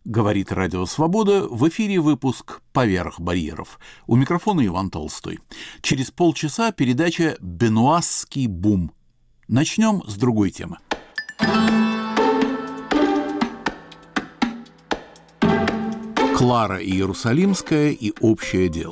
Говорит Радио Свобода, в эфире выпуск «Поверх барьеров». У микрофона Иван Толстой. Через полчаса передача «Бенуасский бум». Начнем с другой темы. Клара Иерусалимская и общее дело.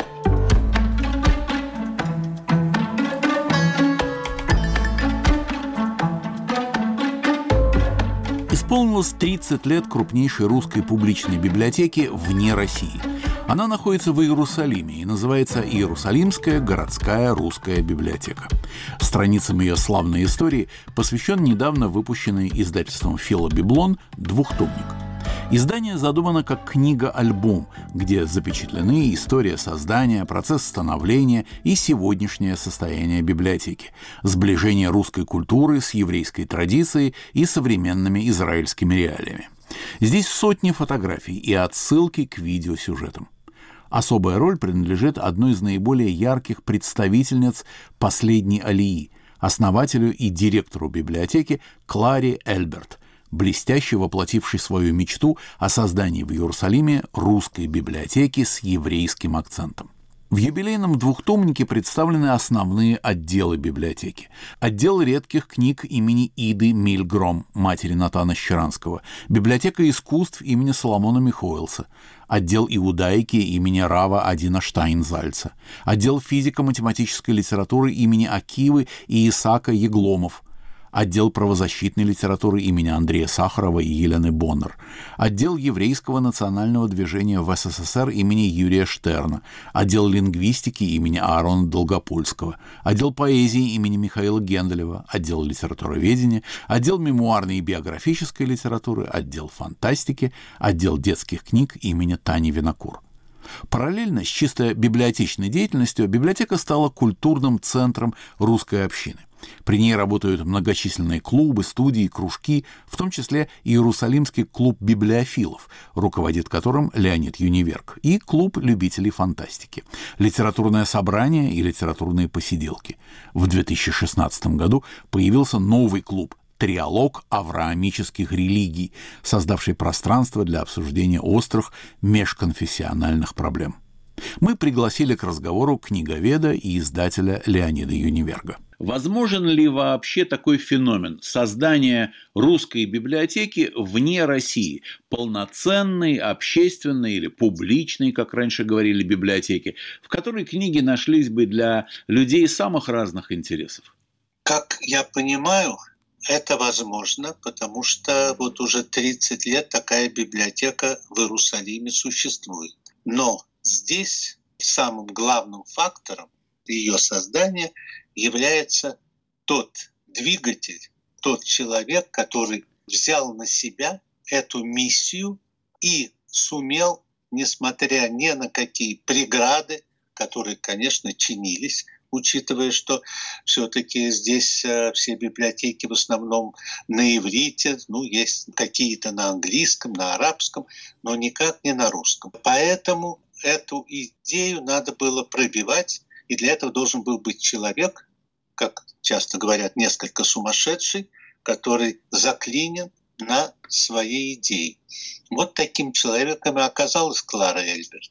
Исполнилось 30 лет крупнейшей русской публичной библиотеки вне России. Она находится в Иерусалиме и называется Иерусалимская городская русская библиотека. Страницам ее славной истории посвящен недавно выпущенный издательством «Филобиблон» двухтомник. Издание задумано как книга-альбом, где запечатлены история создания, процесс становления и сегодняшнее состояние библиотеки, сближение русской культуры с еврейской традицией и современными израильскими реалиями. Здесь сотни фотографий и отсылки к видеосюжетам. Особая роль принадлежит одной из наиболее ярких представительниц последней алии, основателю и директору библиотеки Кларе Эльберт, блестяще воплотившей свою мечту о создании в Иерусалиме русской библиотеки с еврейским акцентом. В юбилейном двухтомнике представлены основные отделы библиотеки. Отдел редких книг имени Иды Мильгром, матери Натана Щеранского, библиотека искусств имени Соломона Михоэлса, отдел иудаики имени Рава Адина Штайнзальца, отдел физико-математической литературы имени Акивы и Исаака Егломов, отдел правозащитной литературы имени Андрея Сахарова и Елены Боннер, отдел еврейского национального движения в СССР имени Юрия Штерна, отдел лингвистики имени Аарона Долгопольского, отдел поэзии имени Михаила Генделева, отдел литературоведения, отдел мемуарной и биографической литературы, отдел фантастики, отдел детских книг имени Тани Винокур. Параллельно с чисто библиотечной деятельностью библиотека стала культурным центром русской общины. При ней работают многочисленные клубы, студии, кружки, в том числе Иерусалимский клуб библиофилов, руководит которым Леонид Юниверк, и клуб любителей фантастики, литературное собрание и литературные посиделки. В 2016 году появился новый клуб «Триалог авраамических религий», создавший пространство для обсуждения острых межконфессиональных проблем. Мы пригласили к разговору книговеда и издателя Леонида Юниверга. Возможен ли вообще такой феномен создания русской библиотеки вне России? Полноценной, общественной или публичной, как раньше говорили, библиотеки, в которой книги нашлись бы для людей самых разных интересов? Как я понимаю, это возможно, потому что вот уже 30 лет такая библиотека в Иерусалиме существует. Но здесь самым главным фактором ее создания является тот двигатель, тот человек, который взял на себя эту миссию и сумел, несмотря ни на какие преграды, которые, конечно, чинились, учитывая, что все-таки здесь все библиотеки в основном на иврите, есть какие-то на английском, на арабском, но никак не на русском. Поэтому эту идею надо было пробивать, и для этого должен был быть человек, как часто говорят, несколько сумасшедший, который заклинен на своей идее. Вот таким человеком и оказалась Клара Эльберт.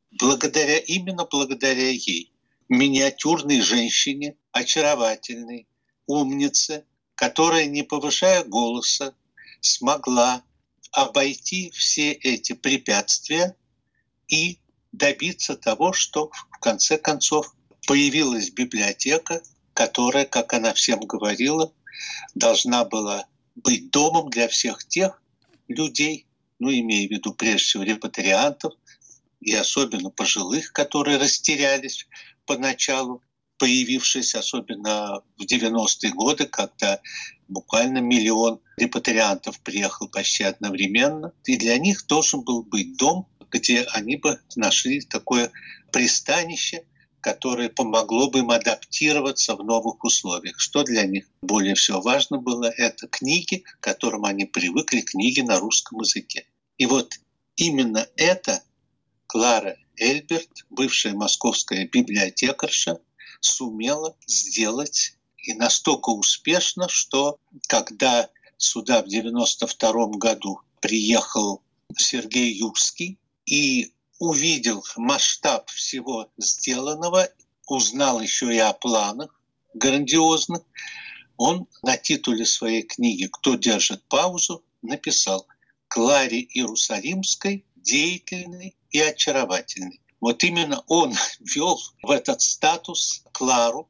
Именно благодаря ей, миниатюрной женщине, очаровательной, умнице, которая, не повышая голоса, смогла обойти все эти препятствия и добиться того, что в конце концов появилась библиотека, которая, как она всем говорила, должна была быть домом для всех тех людей, имея в виду прежде всего репатриантов и особенно пожилых, которые растерялись поначалу, появившись особенно в 90-е годы, когда буквально 1 миллион репатриантов приехал почти одновременно. И для них должен был быть дом, где они бы нашли такое пристанище, которое помогло бы им адаптироваться в новых условиях. Что для них более всего важно было, это книги, к которым они привыкли, книги на русском языке. И вот именно это Клара Эльберт, бывшая московская библиотекарша, сумела сделать и настолько успешно, что когда сюда в 1992 году приехал Сергей Юрский и увидел масштаб всего сделанного, узнал еще и о планах грандиозных. Он на титуле своей книги «Кто держит паузу» написал: «Кларе Иерусалимской деятельной и очаровательной». Вот именно он ввел в этот статус Клару,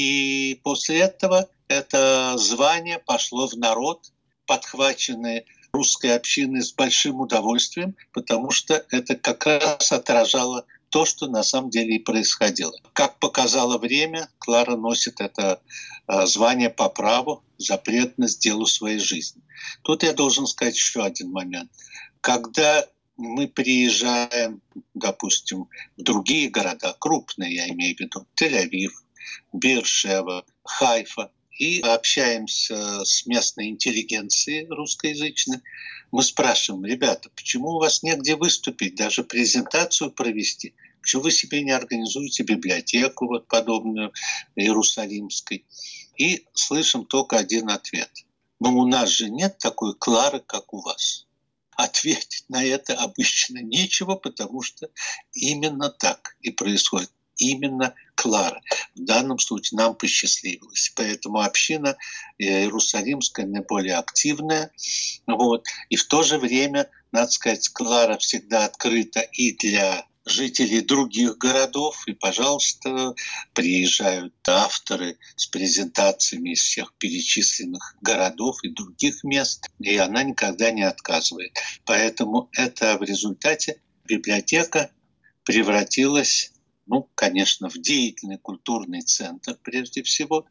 и после этого это звание пошло в народ, подхваченное русской общиной с большим удовольствием, потому что это как раз отражало то, что на самом деле и происходило. Как показало время, Клара носит это звание по праву за преданность делу своей жизни. Тут я должен сказать еще один момент. Когда мы приезжаем, допустим, в другие города, крупные, я имею в виду, Тель-Авив, Беэр-Шева, Хайфа, и общаемся с местной интеллигенцией русскоязычной, мы спрашиваем: ребята, почему у вас негде выступить, даже презентацию провести? Почему вы себе не организуете библиотеку вот подобную Иерусалимской? И слышим только один ответ: но у нас же нет такой Клары, как у вас. Ответить на это обычно нечего, потому что именно так и происходит. Именно Клара. В данном случае нам посчастливилось. Поэтому община Иерусалимская наиболее активная. Вот. И в то же время, надо сказать, Клара всегда открыта и для жителей других городов. И, пожалуйста, приезжают авторы с презентациями из всех перечисленных городов и других мест. И она никогда не отказывает. Поэтому это в результате библиотека превратилась, конечно, в деятельный культурный центр прежде всего,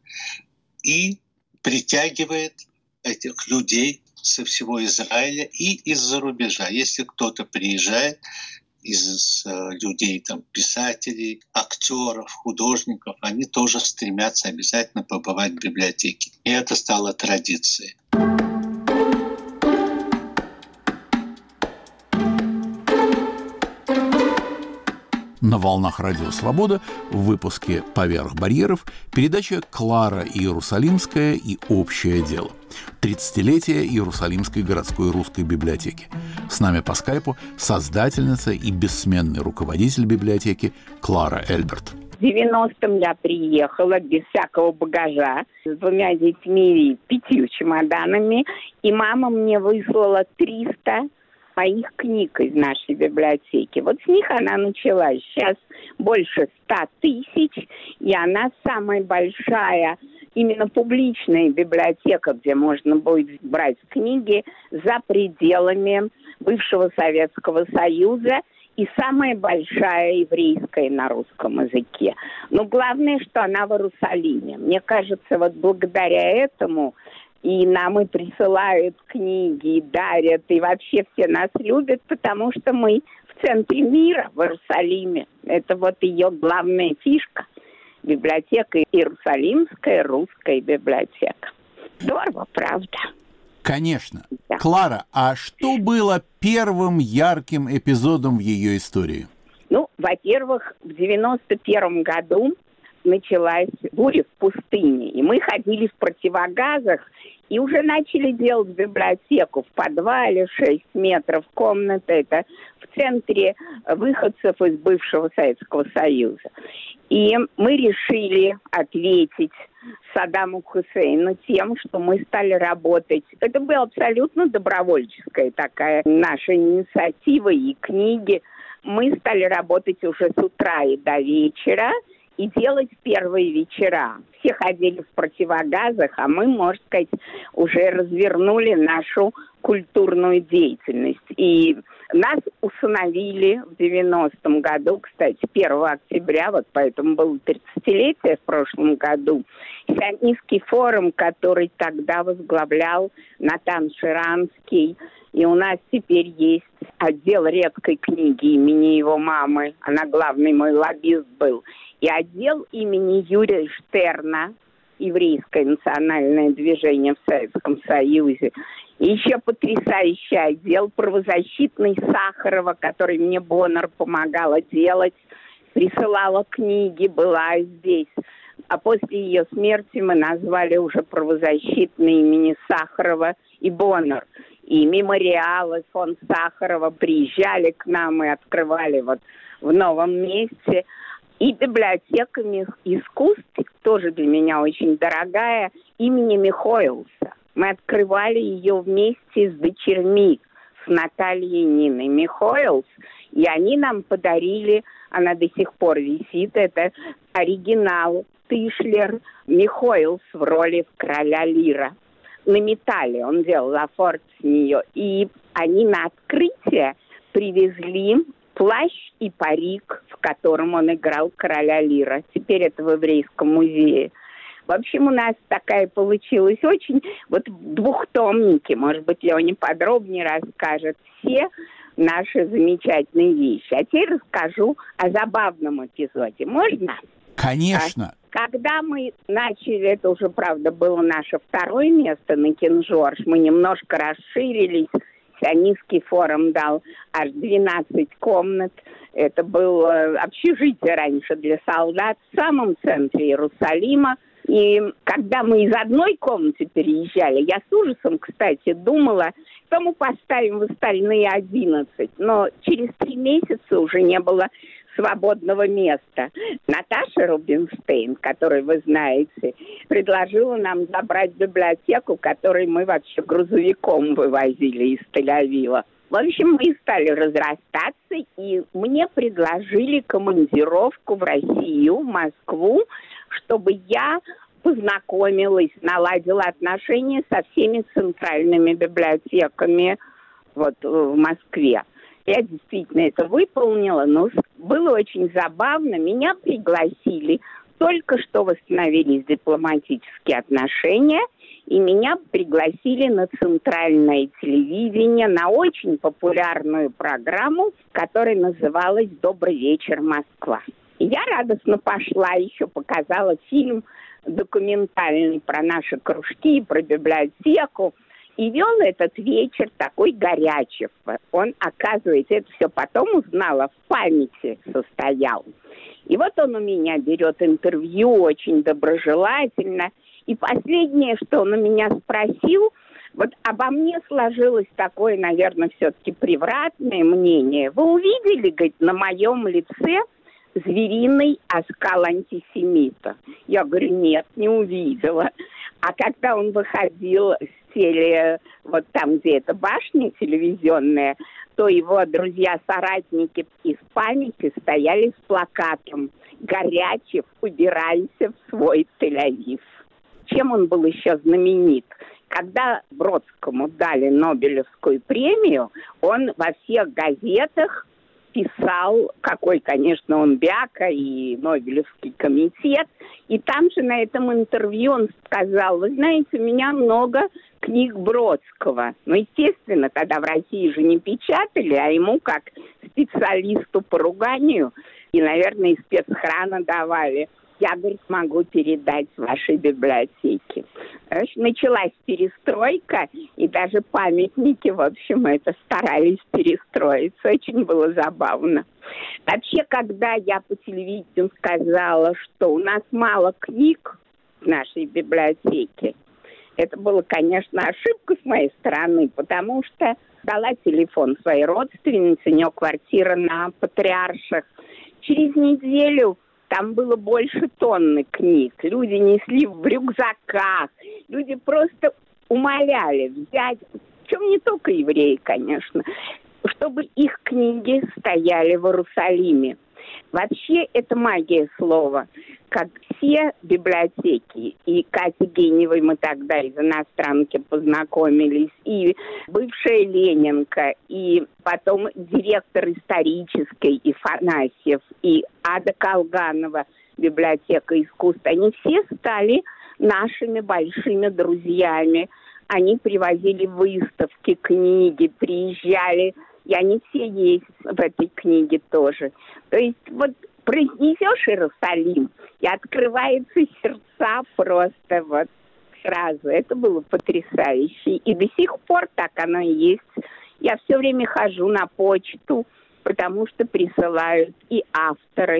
и притягивает этих людей со всего Израиля и из-за рубежа. Если кто-то приезжает из людей, писателей, актеров, художников, они тоже стремятся обязательно побывать в библиотеке. И это стало традицией. На волнах Радио Свобода в выпуске «Поверх барьеров» передача «Клара Иерусалимская и общее дело». 30-летие Иерусалимской городской русской библиотеки. С нами по скайпу создательница и бессменный руководитель библиотеки Клара Эльберт. В 90-м я приехала без всякого багажа, с 2 детьми и 5 чемоданами, и мама мне выслала 300 моих книг из нашей библиотеки. Вот с них она начала. Сейчас больше 100 тысяч, и она самая большая именно публичная библиотека, где можно будет брать книги за пределами бывшего Советского Союза, и самая большая еврейская на русском языке. Но главное, что она в Иерусалиме. Мне кажется, вот благодаря этому и нам и присылают книги, и дарят, и вообще все нас любят, потому что мы в центре мира, в Иерусалиме. Это вот ее главная фишка. Библиотека Иерусалимская, русская библиотека. Здорово, правда? Конечно. Да. Клара, а что было первым ярким эпизодом в ее истории? Во-первых, в 91 году началась буря в пустыне, и мы ходили в противогазах и уже начали делать библиотеку в подвале, 6 метров комната, это в центре выходцев из бывшего Советского Союза. И мы решили ответить Саддаму Хусейну тем, что мы стали работать. Это была абсолютно добровольческая такая наша инициатива и книги. Мы стали работать уже с утра и до вечера, и делать первые вечера. Все ходили в противогазах, а мы, можно сказать, уже развернули нашу культурную деятельность. И нас усыновили в 90-м году, кстати, 1 октября, вот поэтому было 30-летие в прошлом году, Сионистский форум, который тогда возглавлял Натан Ширанский. И у нас теперь есть отдел редкой книги имени его мамы. Она главный мой лоббист был. И отдел имени Юрия Штерна, еврейское национальное движение в Советском Союзе. И еще потрясающий отдел правозащитный Сахарова, который мне Боннер помогала делать, присылала книги, была здесь. А после ее смерти мы назвали уже правозащитный имени Сахарова и Боннер. и мемориалы, фонд Сахарова приезжали к нам и открывали вот в новом месте. И библиотека искусств, тоже для меня очень дорогая, имени Михоэлса. Мы открывали ее вместе с дочерьми, с Натальей и Ниной Михоэлс, и они нам подарили, она до сих пор висит, это оригинал Тышлер Михоэлс в роли короля Лира. На металле он делал афорт с нее. И они на открытие привезли плащ и парик, в котором он играл короля Лира. Теперь это в Еврейском музее. В общем, у нас такая получилась очень... Вот двухтомники, может быть, Леня подробнее расскажет все наши замечательные вещи. А теперь расскажу о забавном эпизоде. Можно? Конечно. Когда мы начали, это уже, правда, было наше второе место на Кинжорж, мы немножко расширились, Сионистский форум дал аж 12 комнат. Это было общежитие раньше для солдат в самом центре Иерусалима. И когда мы из одной комнаты переезжали, я с ужасом, кстати, думала, что мы поставим в остальные 11. Но через 3 месяца уже не было свободного места. Наташа Рубинштейн, которую вы знаете, предложила нам забрать библиотеку, которую мы вообще грузовиком вывозили из Тель-Авива. В общем, мы стали разрастаться, и мне предложили командировку в Россию, в Москву, чтобы я познакомилась, наладила отношения со всеми центральными библиотеками вот, в Москве. Я действительно это выполнила, но было очень забавно. Меня пригласили, только что восстановились дипломатические отношения, и меня пригласили на центральное телевидение, на очень популярную программу, которая называлась «Добрый вечер, Москва». И я радостно пошла, еще показала фильм документальный про наши кружки, про библиотеку. И вел этот вечер такой Горячев. Он, оказывается, это все потом узнала, в памяти состоял. И вот он у меня берет интервью очень доброжелательно. И последнее, что он у меня спросил, вот обо мне сложилось такое, наверное, все-таки превратное мнение. Вы увидели, говорит, на моем лице звериный оскал антисемита? Я говорю, нет, не увидела. А когда он выходил с вот там, где эта башня телевизионная, то его друзья-соратники из памяти стояли с плакатом «Горячев, убирайся в свой Тель-Авив». Чем он был еще знаменит? Когда Бродскому дали Нобелевскую премию, он во всех газетах писал, какой, конечно, он бяка и Нобелевский комитет. И там же на этом интервью он сказал, вы знаете, у меня много книг Бродского. Ну, естественно, тогда в России же не печатали, а ему, как специалисту по руганию, и, наверное, из спецхрана давали. Я, говорит, могу передать вашей библиотеке. Началась перестройка, и даже памятники, в общем, это старались перестроиться. Очень было забавно. Вообще, когда я по телевидению сказала, что у нас мало книг в нашей библиотеке, это было, конечно, ошибка с моей стороны, потому что дала телефон своей родственнице, у нее квартира на Патриарших. Через неделю там было больше тонны книг. Люди несли в рюкзаках. Люди просто умоляли взять, причем не только евреи, конечно, чтобы их книги стояли в Иерусалиме. Вообще, это магия слова. Как все библиотеки, и Катя Геневой мы тогда из иностранки познакомились, и бывшая Ленинка, и потом директор исторической, и Фанасьев, и Ада Колганова, библиотека искусств, они все стали нашими большими друзьями. Они привозили выставки, книги, приезжали, и они все есть в этой книге тоже. То есть вот произнесешь Иерусалим, и открываются сердца просто вот сразу. Это было потрясающе. И до сих пор так оно и есть. Я все время хожу на почту, потому что присылают и авторы,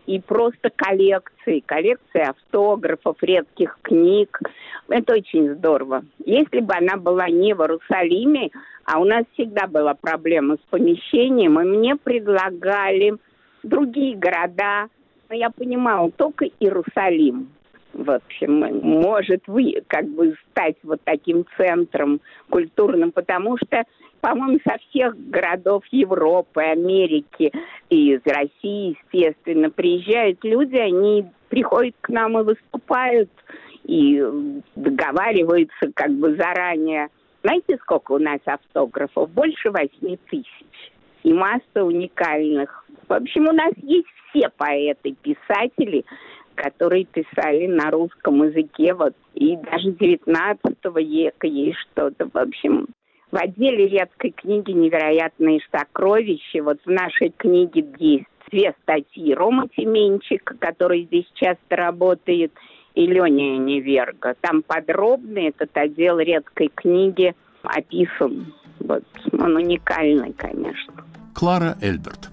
и просто коллекции автографов, редких книг. Это очень здорово. Если бы она была не в Иерусалиме, а у нас всегда была проблема с помещением, и мне предлагали другие города, но я понимала, только Иерусалим. В общем, может стать вот таким центром культурным, потому что, по-моему, со всех городов Европы, Америки и из России, естественно, приезжают люди, они приходят к нам и выступают, и договариваются заранее. Знаете, сколько у нас автографов? Больше 8 тысяч. И масса уникальных. В общем, у нас есть все поэты, писатели, которые писали на русском языке, и даже 19 века есть что-то. В общем, в отделе редкой книги невероятные сокровища. В нашей книге есть 2 статьи Рома Тименчика, который здесь часто работает, и Леня Неверга. Там подробно этот отдел редкой книги описан. Он уникальный, конечно. Клара Эльберт.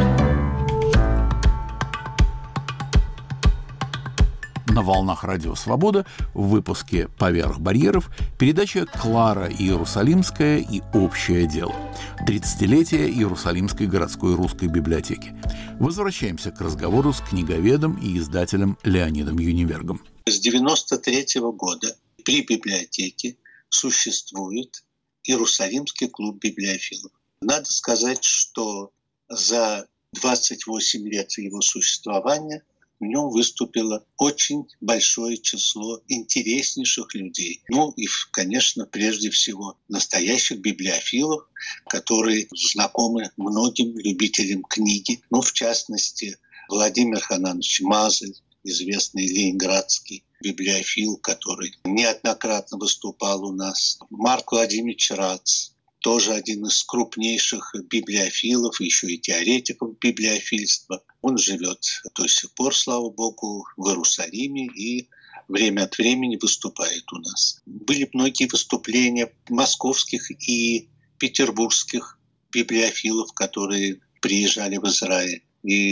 На волнах Радио Свобода в выпуске «Поверх барьеров» передача «Клара Иерусалимская и общее дело. 30-летие Иерусалимской городской русской библиотеки». Возвращаемся к разговору с книговедом и издателем Леонидом Юнивергом. С 1993 года при библиотеке существует Иерусалимский клуб библиофилов. Надо сказать, что за 28 лет его существования в нем выступило очень большое число интереснейших людей. И, конечно, прежде всего, настоящих библиофилов, которые знакомы многим любителям книги. В частности, Владимир Хананович Мазель, известный ленинградский библиофил, который неоднократно выступал у нас. Марк Владимирович Рац, тоже один из крупнейших библиофилов, еще и теоретиков библиофильства. Он живет до сих пор, слава богу, в Иерусалиме и время от времени выступает у нас. Были многие выступления московских и петербургских библиофилов, которые приезжали в Израиль.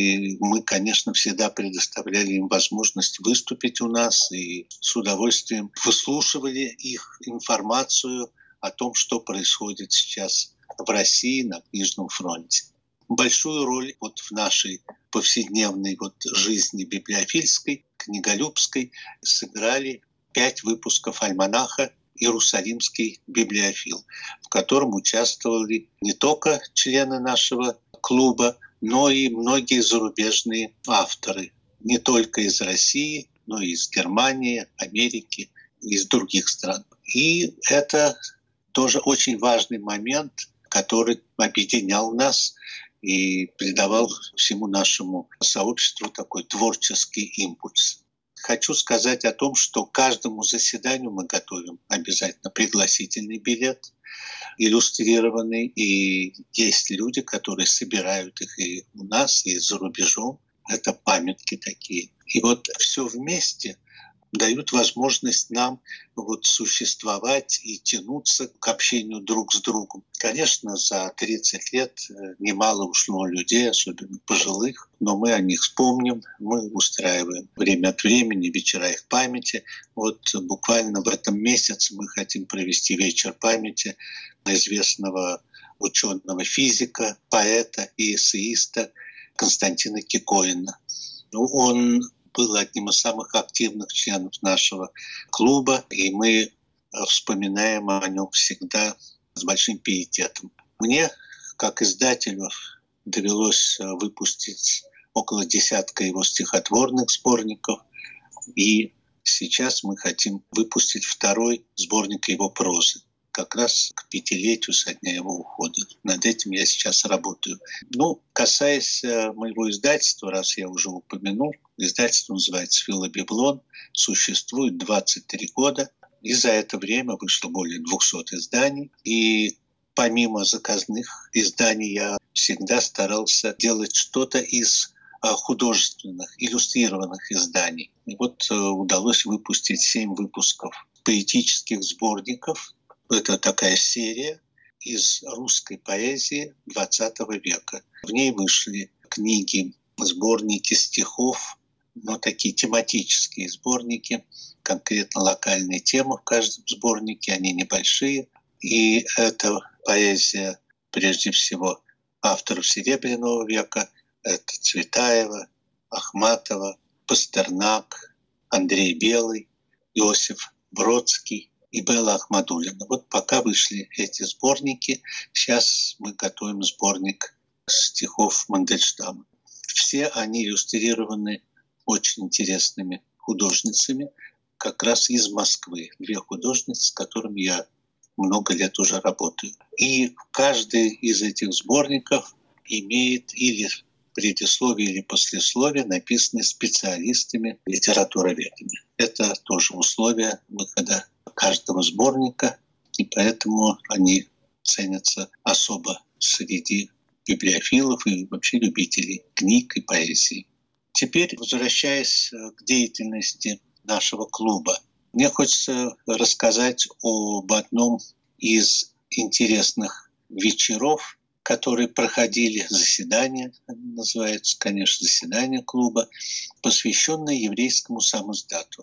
И мы, конечно, всегда предоставляли им возможность выступить у нас и с удовольствием выслушивали их информацию о том, что происходит сейчас в России на книжном фронте. Большую роль в нашей повседневной жизни библиофильской, книголюбской сыграли 5 выпусков альманаха «Иерусалимский библиофил», в котором участвовали не только члены нашего клуба, но и многие зарубежные авторы, не только из России, но и из Германии, Америки, из других стран. И это тоже очень важный момент, который объединял нас и придавал всему нашему сообществу такой творческий импульс. Хочу сказать о том, что к каждому заседанию мы готовим обязательно пригласительный билет, иллюстрированный, и есть люди, которые собирают их и у нас, и за рубежом. Это памятки такие. И все вместе дают возможность нам существовать и тянуться к общению друг с другом. Конечно, за 30 лет немало ушло людей, особенно пожилых, но мы о них вспомним, мы устраиваем время от времени вечера их памяти. Буквально в этом месяце мы хотим провести вечер памяти известного ученого физика, поэта и эссеиста Константина Кикоина. Он был одним из самых активных членов нашего клуба, и мы вспоминаем о нем всегда с большим пиететом. Мне, как издателю, довелось выпустить около 10 его стихотворных сборников, и сейчас мы хотим выпустить 2-й сборник его прозы, как раз к 5-летию со дня его ухода. Над этим я сейчас работаю. Касаясь моего издательства, раз я уже упомянул, издательство называется «Филобиблон», существует 23 года, и за это время вышло более 200 изданий. И помимо заказных изданий я всегда старался делать что-то из художественных, иллюстрированных изданий. И удалось выпустить 7 выпусков поэтических сборников. Это такая серия из русской поэзии XX века. В ней вышли книги сборники стихов, но такие тематические сборники, конкретно локальные темы в каждом сборнике, они небольшие. И это поэзия, прежде всего, авторов Серебряного века. Это Цветаева, Ахматова, Пастернак, Андрей Белый, Иосиф Бродский и Белла Ахмадуллина. Вот пока вышли эти сборники, сейчас мы готовим сборник стихов Мандельштама. Все они иллюстрированы очень интересными художницами, как раз из Москвы. 2 художницы, с которыми я много лет уже работаю. И каждый из этих сборников имеет или предисловие, или послесловие, написанные специалистами, литературоведами. Это тоже условие выхода каждого сборника, и поэтому они ценятся особо среди библиофилов и вообще любителей книг и поэзии. Теперь, возвращаясь к деятельности нашего клуба, мне хочется рассказать об одном из интересных вечеров, которые проходили, заседания, называется, конечно, заседание клуба, посвященное еврейскому самоздату.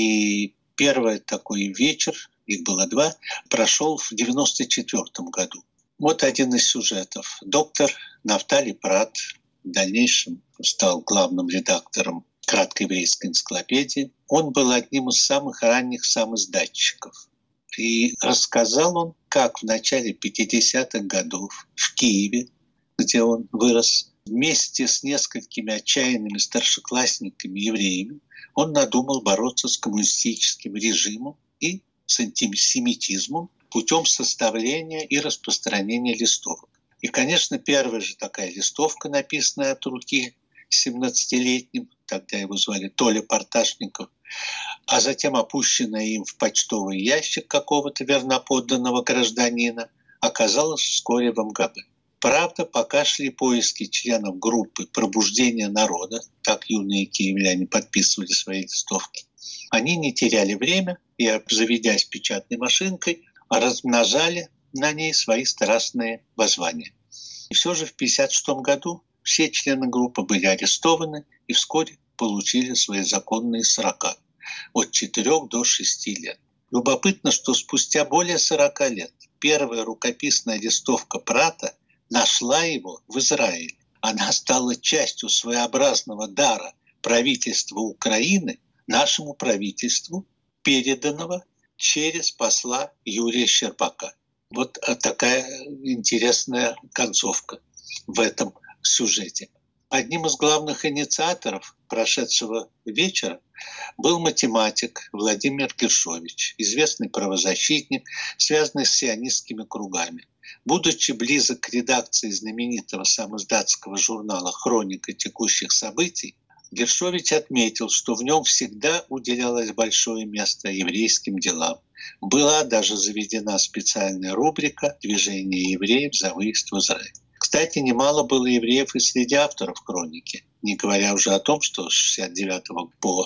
И первый такой вечер, их было 2, прошел в 1994 году. Вот один из сюжетов. Доктор Нафтали Прат в дальнейшем стал главным редактором краткой еврейской энциклопедии. Он был одним из самых ранних самоиздатчиков. И рассказал он, как в начале 50-х годов в Киеве, где он вырос, вместе с несколькими отчаянными старшеклассниками-евреями, он надумал бороться с коммунистическим режимом и с антисемитизмом путем составления и распространения листовок. И, конечно, первая же такая листовка, написанная от руки 17-летним, тогда его звали Толя Порташников, а затем опущенная им в почтовый ящик какого-то верноподданного гражданина, оказалась вскоре в МГБ. Правда, пока шли поиски членов группы «Пробуждение народа», так юные киевляне подписывали свои листовки, они не теряли время и, обзаведясь печатной машинкой, размножали на ней свои страстные воззвания. И все же в 1956 году все члены группы были арестованы и вскоре получили свои законные срока от 4 до 6 лет. Любопытно, что спустя более 40 лет первая рукописная листовка Прата нашла его в Израиле. Она стала частью своеобразного дара правительства Украины нашему правительству, переданного через посла Юрия Щербака. Вот такая интересная концовка в этом сюжете. Одним из главных инициаторов прошедшего вечера был математик Владимир Гершович, известный правозащитник, связанный с сионистскими кругами. Будучи близок к редакции знаменитого самоиздатского журнала «Хроника текущих событий», Гершович отметил, что в нем всегда уделялось большое место еврейским делам. Была даже заведена специальная рубрика «Движение евреев за выезд в Израиль». Кстати, немало было евреев и среди авторов хроники, не говоря уже о том, что с 69 по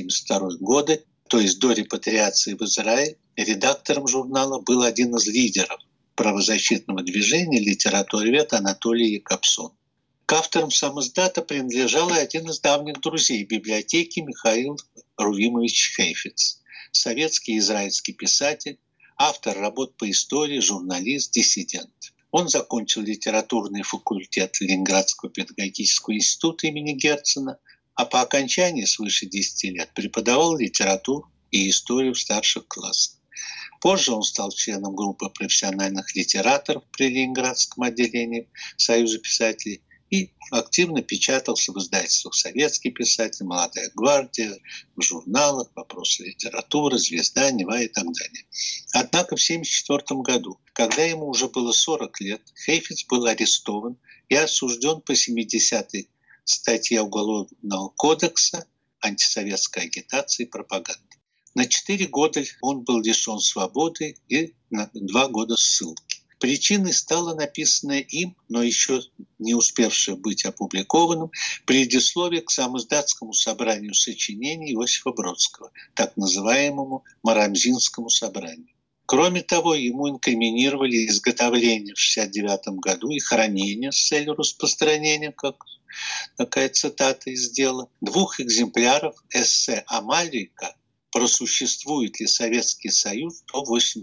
72 годы, то есть до репатриации в Израиль, редактором журнала был один из лидеров правозащитного движения, литературовед Анатолий Якобсон. К авторам самоиздата принадлежал и один из давних друзей библиотеки Михаил Рувимович Хейфец, советский и израильский писатель, автор работ по истории, журналист, диссидент. Он закончил литературный факультет Ленинградского педагогического института имени Герцена, а по окончании свыше 10 лет преподавал литературу и историю в старших классах. Позже он стал членом группы профессиональных литераторов при Ленинградском отделении Союза писателей и активно печатался в издательствах «Советский писатель», «Молодая гвардия», в журналах «Вопросы литературы», «Звезда», «Нева» и так далее. Однако в 1974 году, когда ему уже было 40 лет, Хейфец был арестован и осужден по 70-й статье Уголовного кодекса «Антисоветская агитация и пропаганда». На 4 года он был лишен свободы и на 2 года ссылки. Причиной стало написанное им, но еще не успевшее быть опубликованным, предисловие к самоиздатскому собранию сочинений Иосифа Бродского, так называемому Марамзинскому собранию. Кроме того, ему инкриминировали изготовление в 1969 году и хранение с целью распространения, как такая цитата из дела, 2 экземпляров эссе Амалика «Просуществует ли Советский Союз до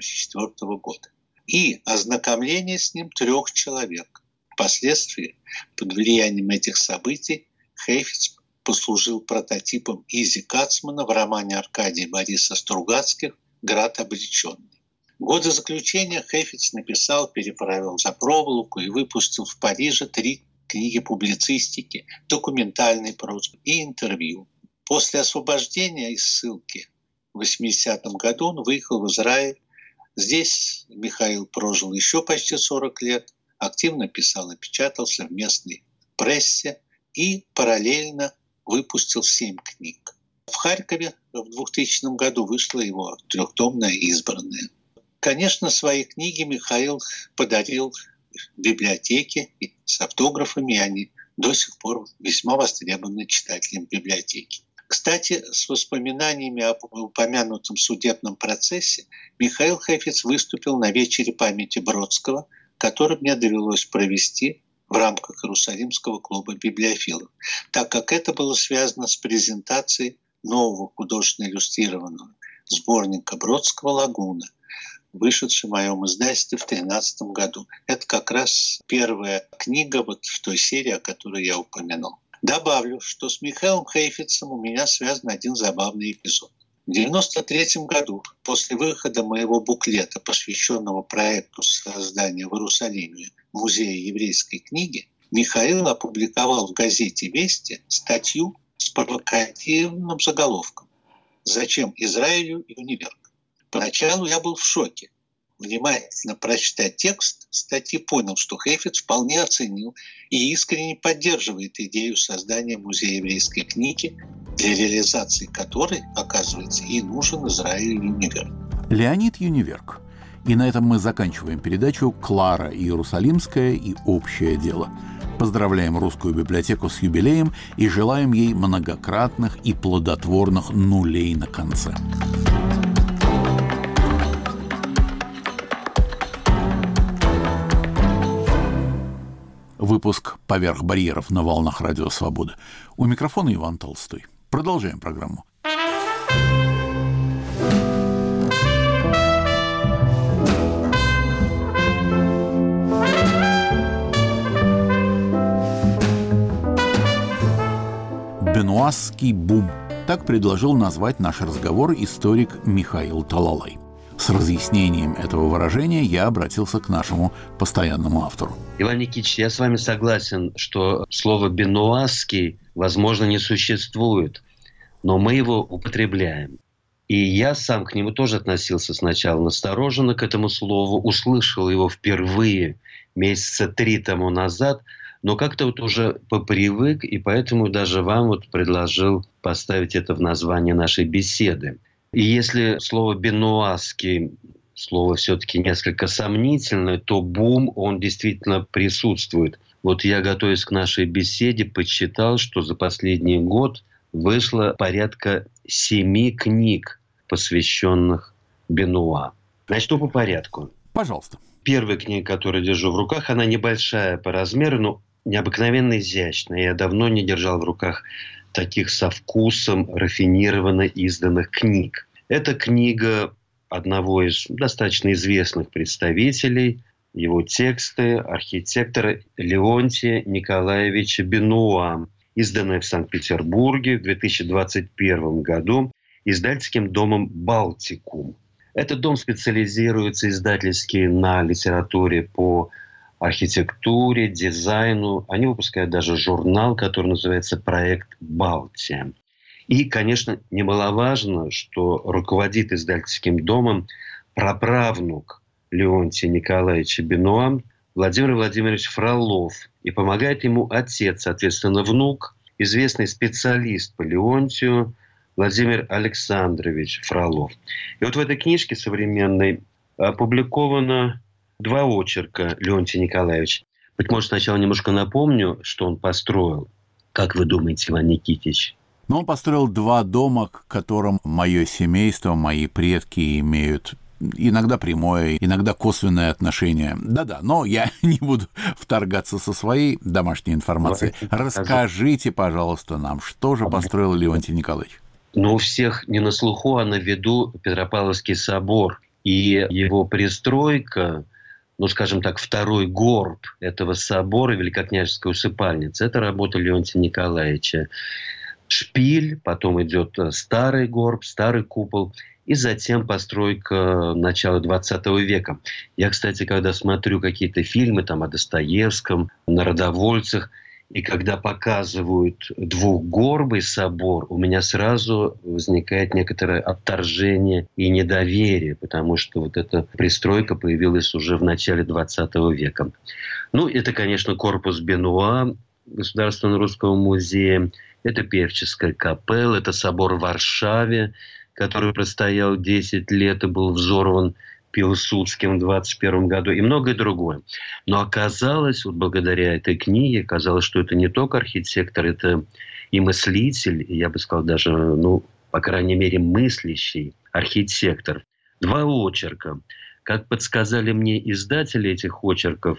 1984 года» и ознакомление с ним 3 человек. Впоследствии, под влиянием этих событий, Хейфиц послужил прототипом Изи Кацмана в романе Аркадия Бориса Стругацких «Град обреченный». Годы заключения Хейфиц написал, переправил за проволоку и выпустил в Париже 3 книги публицистики, документальной прозы и интервью. После освобождения из ссылки в 80-м году он выехал в Израиль. Здесь Михаил прожил еще почти 40 лет, активно писал и печатался в местной прессе и параллельно выпустил 7 книг. В Харькове в 2000 году вышла его 3-томная «Избранная». Конечно, свои книги Михаил подарил библиотеке с автографами, и они до сих пор весьма востребованы читателям библиотеки. Кстати, с воспоминаниями об упомянутом судебном процессе Михаил Хейфиц выступил на вечере памяти Бродского, который мне довелось провести в рамках Иерусалимского клуба библиофилов, так как это было связано с презентацией нового художественно-иллюстрированного сборника Бродского «Лагуна», вышедший в моем издательстве в 2013 году. Это как раз первая книга вот в той серии, о которой я упомянул. Добавлю, что с Михаилом Хейфицем у меня связан один забавный эпизод. В 1993 году, после выхода моего буклета, посвященного проекту создания в Иерусалиме Музея еврейской книги, Михаил опубликовал в газете «Вести» статью с провокативным заголовком «Зачем Израилю Юниверк?». Поначалу я был в шоке. Внимательно прочитав текст статьи, понял, что Хейфиц вполне оценил и искренне поддерживает идею создания Музея еврейской книги, для реализации которой, оказывается, и нужен Израилю Юниверк. Леонид Юниверк. И на этом мы заканчиваем передачу «Клара Иерусалимская и общее дело». Поздравляем Русскую библиотеку с юбилеем и желаем ей многократных и плодотворных нулей на конце. Выпуск «Поверх барьеров» на волнах Радио Свобода. У микрофона Иван Толстой. Продолжаем программу. Бенуасский бум. Так предложил назвать наш разговор историк Михаил Талалай. С разъяснением этого выражения я обратился к нашему постоянному автору. Иван Никитич, я с вами согласен, что слово «бенуасский», возможно, не существует, но мы его употребляем. И я сам к нему тоже относился сначала настороженно к этому слову, услышал его впервые месяца 3 тому назад, но как-то вот уже попривык, и поэтому даже вам вот предложил поставить это в название нашей беседы. И если слово «бенуасский», слово все-таки несколько сомнительное, то бум, он действительно присутствует. Вот я, готовясь к нашей беседе, подсчитал, что за последний год вышло порядка 7 книг, посвященных Бенуа. Начну по порядку. Пожалуйста. Первая книга, которую держу в руках, она небольшая по размеру, но необыкновенно изящная. Я давно не держал в руках таких со вкусом рафинированно изданных книг. Это книга одного из достаточно известных представителей, его тексты архитектора Леонтия Николаевича Бенуа, изданная в Санкт-Петербурге в 2021 году издательским домом «Балтикум». Этот дом специализируется издательски на литературе по архитектуре, дизайну. Они выпускают даже журнал, который называется «Проект Балтия». И, конечно, немаловажно, что руководит издательским домом праправнук Леонтия Николаевича Бенуа Владимир Владимирович Фролов. И помогает ему отец, соответственно, внук, известный специалист по Леонтию Владимир Александрович Фролов. И вот в этой книжке современной опубликовано 2 очерка Леонтия Николаевича. Быть может, сначала немножко напомню, что он построил. Как вы думаете, Иван Никитич? Но он построил 2 дома, к которым мое семейство, мои предки имеют иногда прямое, иногда косвенное отношение. Да-да, но я не буду вторгаться со своей домашней информацией. Расскажите, пожалуйста, нам, что же построил Леонтий Николаевич? Но у всех не на слуху, а на виду Петропавловский собор. И его пристройка, ну, скажем так, второй горб этого собора, Великокняжеская усыпальница, это работа Леонтия Николаевича. Шпиль, потом идет старый горб, старый купол, и затем постройка начала 20 века. Я, кстати, когда смотрю какие-то фильмы там, о Достоевском, народовольцах, и когда показывают двухгорбый собор, у меня сразу возникает некоторое отторжение и недоверие, потому что вот эта пристройка появилась уже в начале 20 века. Ну, это, конечно, корпус Бенуа Государственного русского музея, это Певческая капелла, это собор в Варшаве, который простоял 10 лет и был взорван Пилсудским в 21 году, и многое другое. Но оказалось, вот благодаря этой книге, оказалось, что это не только архитектор, это и мыслитель, и я бы сказал даже, ну, по крайней мере, мыслящий архитектор. 2 очерка. Как подсказали мне издатели этих очерков,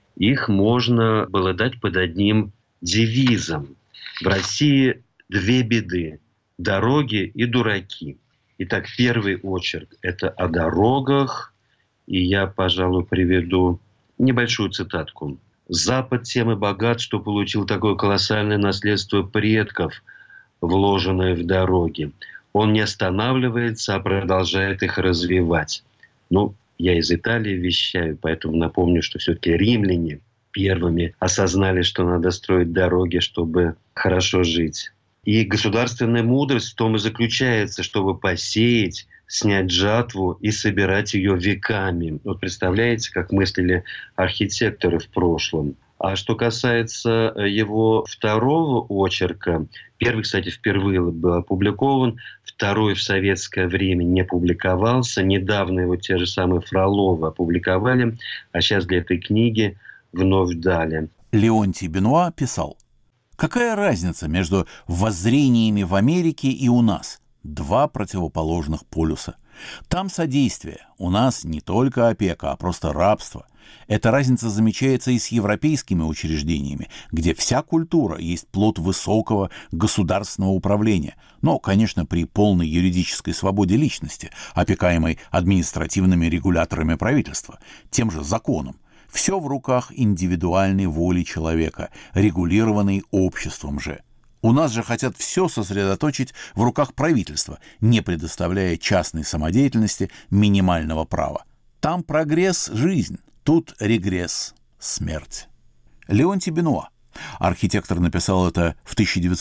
их можно было дать под одним девизом. В России 2 беды – дороги и дураки. Итак, первый очерк – это о дорогах, и я, пожалуй, приведу небольшую цитатку. «Запад тем и богат, что получил такое колоссальное наследство предков, вложенное в дороги. Он не останавливается, а продолжает их развивать». Ну, я из Италии вещаю, поэтому напомню, что все-таки римляне первыми осознали, что надо строить дороги, чтобы хорошо жить. И государственная мудрость в том и заключается, чтобы посеять, снять жатву и собирать ее веками. Вот представляете, как мыслили архитекторы в прошлом. А что касается его второго очерка, первый, кстати, впервые был опубликован, второй в советское время не публиковался. Недавно его те же самые Фроловы опубликовали, а сейчас для этой книги вновь дали. Леонтий Бенуа писал: «Какая разница между воззрениями в Америке и у нас? 2 противоположных полюса. Там содействие, у нас не только опека, а просто рабство. Эта разница замечается и с европейскими учреждениями, где вся культура есть плод высокого государственного управления, но, конечно, при полной юридической свободе личности, опекаемой административными регуляторами правительства, тем же законом. Все в руках индивидуальной воли человека, регулированной обществом же. У нас же хотят все сосредоточить в руках правительства, не предоставляя частной самодеятельности минимального права. Там прогресс – жизнь, тут регресс – смерть». Леонтий Бенуа. Архитектор написал это в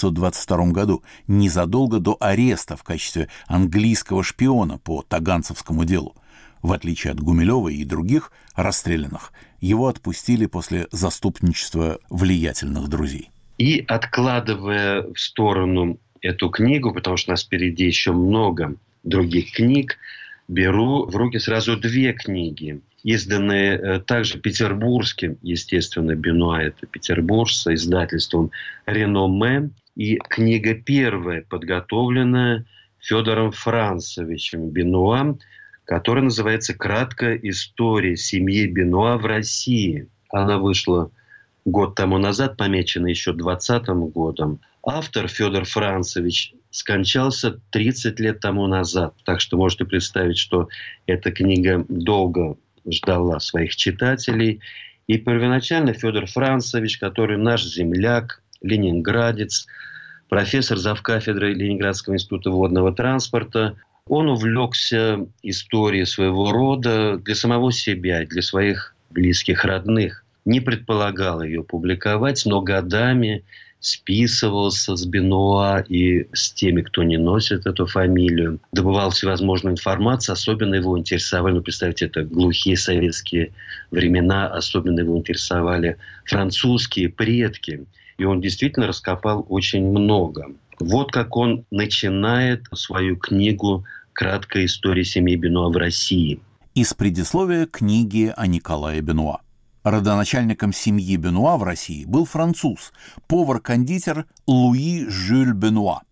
1922 году, незадолго до ареста в качестве английского шпиона по Таганцевскому делу. В отличие от Гумилева и других расстрелянных, его отпустили после заступничества влиятельных друзей. И откладывая в сторону эту книгу, потому что у нас впереди еще много других книг, беру в руки сразу 2 книги, изданные также петербургским, естественно, Бенуа, это Петербург, с издательством «Реноме». И книга первая, подготовленная Федором Францевичем Бенуа, которая называется «Краткая история семьи Бенуа в России». Она вышла год тому назад, помечена еще 2020 годом. Автор Федор Францевич скончался 30 лет тому назад. Так что можете представить, что эта книга долго ждала своих читателей. И первоначально Федор Францевич, который наш земляк, ленинградец, профессор завкафедры Ленинградского института водного транспорта, он увлекся историей своего рода для самого себя, для своих близких, родных. Не предполагал ее публиковать, но годами списывался с Бенуа и с теми, кто не носит эту фамилию. Добывал всевозможную информацию, особенно его интересовали, ну, представьте, это глухие советские времена, особенно его интересовали французские предки. И он действительно раскопал очень много. Вот как он начинает свою книгу «Краткая история семьи Бенуа в России». Из предисловия книги о Николае Бенуа. Родоначальником семьи Бенуа в России был француз, повар-кондитер Луи Жюль Бенуа.